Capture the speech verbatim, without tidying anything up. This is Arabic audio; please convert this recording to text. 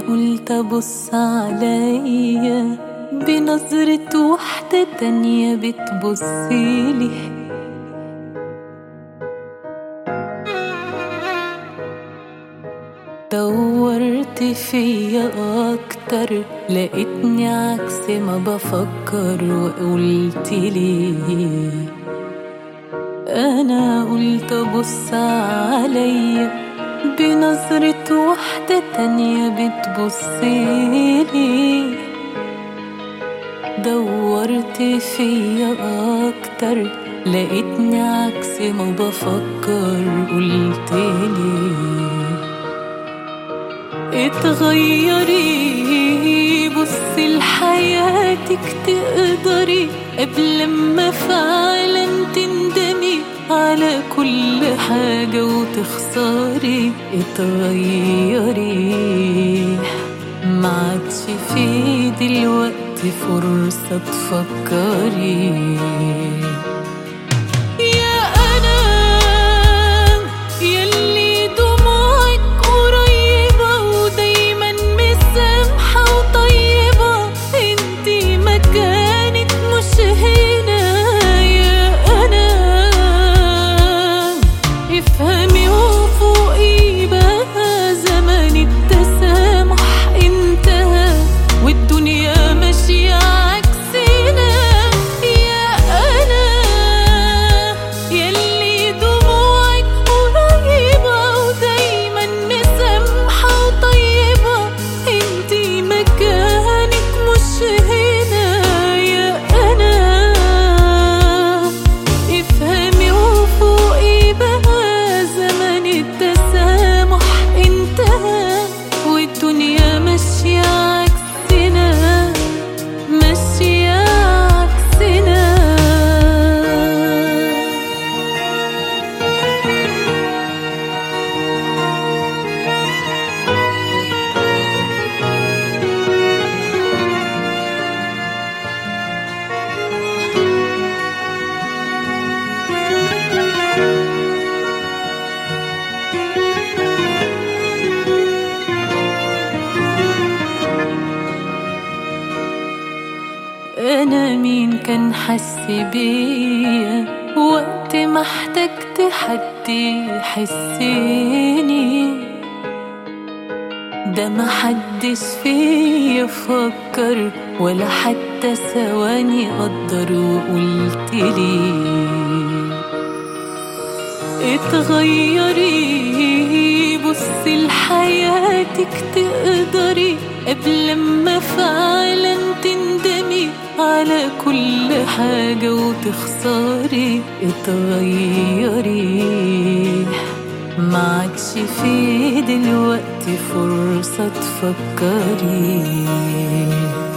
قلت ابص عليا بنظرة واحدة تانية بتبصيلي، دورت فيا اكتر لقيتني عكس ما بفكر وقلتلي انا قلت ابص عليا بنظرة واحدة تانية بتبصيلي، دورت فيا اكتر لقيتني عكس ما بفكر قلتلي اتغيري بصي لحياتك تقدري قبل ما فعلا تندمي على كل حاجة وتخسري. اتغيري معادش في دلوقتي فرصة تفكري. أنا مين كان حس بيا وقت ما احتجت حد يحسني؟ ده ما حدش فيا فكر ولا حتى ثواني قدر وقلتلي اتغيري بصي لحياتك تقدري قبل ما فعلا تندمي على كل حاجة وتخسري. اتغيري معادش في دلوقتي فرصة تفكري.